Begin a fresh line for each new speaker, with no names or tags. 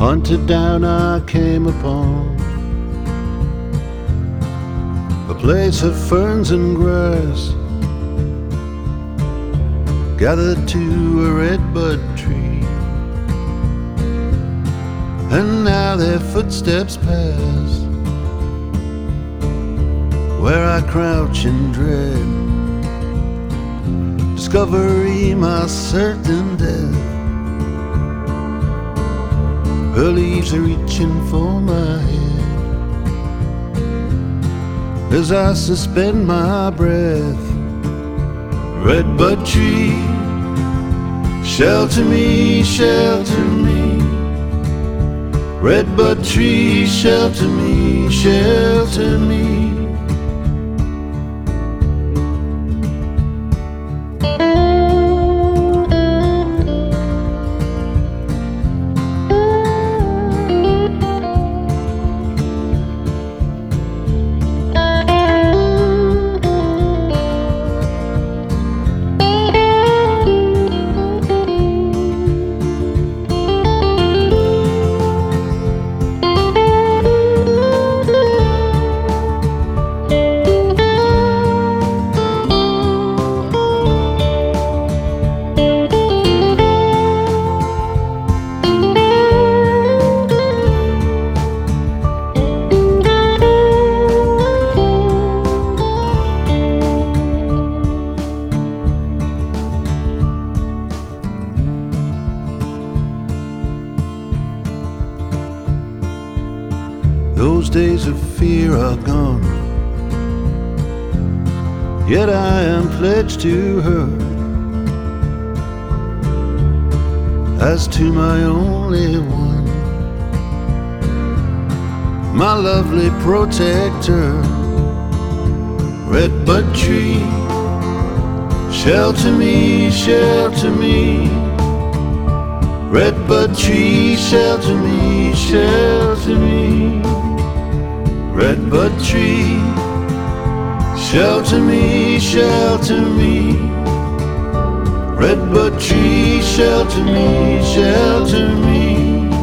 Hunted down I came upon a place of ferns and grass, gathered to a redbud tree, and now their footsteps pass where I crouch in dread. Discovery, my certain death. Her leaves are reaching for my head as I suspend my breath. Redbud tree, shelter me, shelter me. Redbud tree, shelter me, shelter me. Those days of fear are gone, yet I am pledged to her as to my only one, my lovely protector. Redbud tree, shelter me, shelter me. Redbud tree, shelter me, shelter me. Redbud tree, shelter me, shelter me. Redbud tree, shelter me, shelter me.